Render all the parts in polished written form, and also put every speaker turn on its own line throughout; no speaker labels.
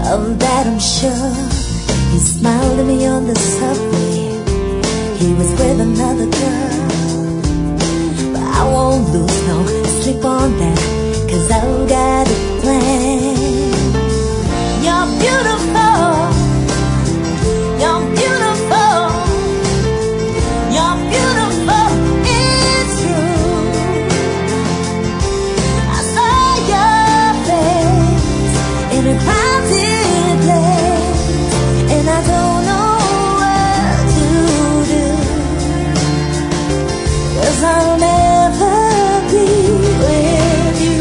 Of that I'm sure. He smiled at me on the subway. He was with another girl. But I won't lose no sleep on that, 'cause I've got a plan. You're beautiful. You're beautiful. You're beautiful. It's true. I saw your face in a crowded place, and I don't know what to do, 'cause I'll never be with you.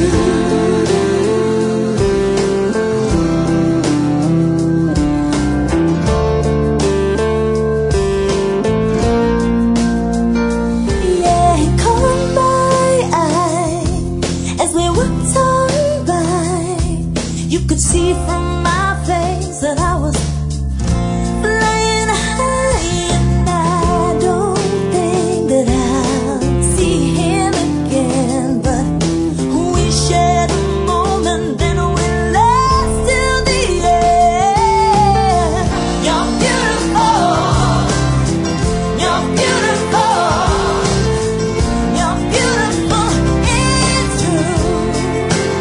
Yeah, he caught my eye as we walked on by. You could see from my face that I was flying high, and I don't think that I'll see him again. But we shared a moment, and we laughed till the end. You're beautiful. You're beautiful. You're beautiful. It's true.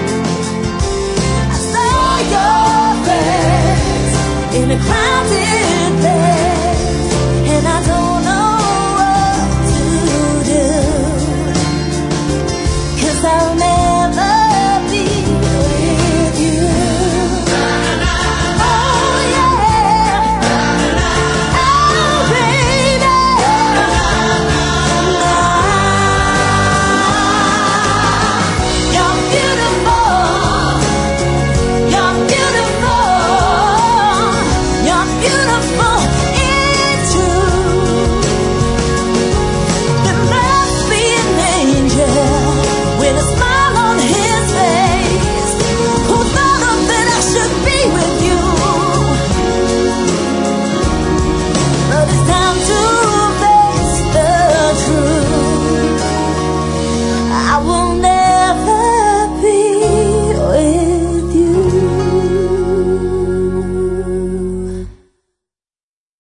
I saw your face in a crowded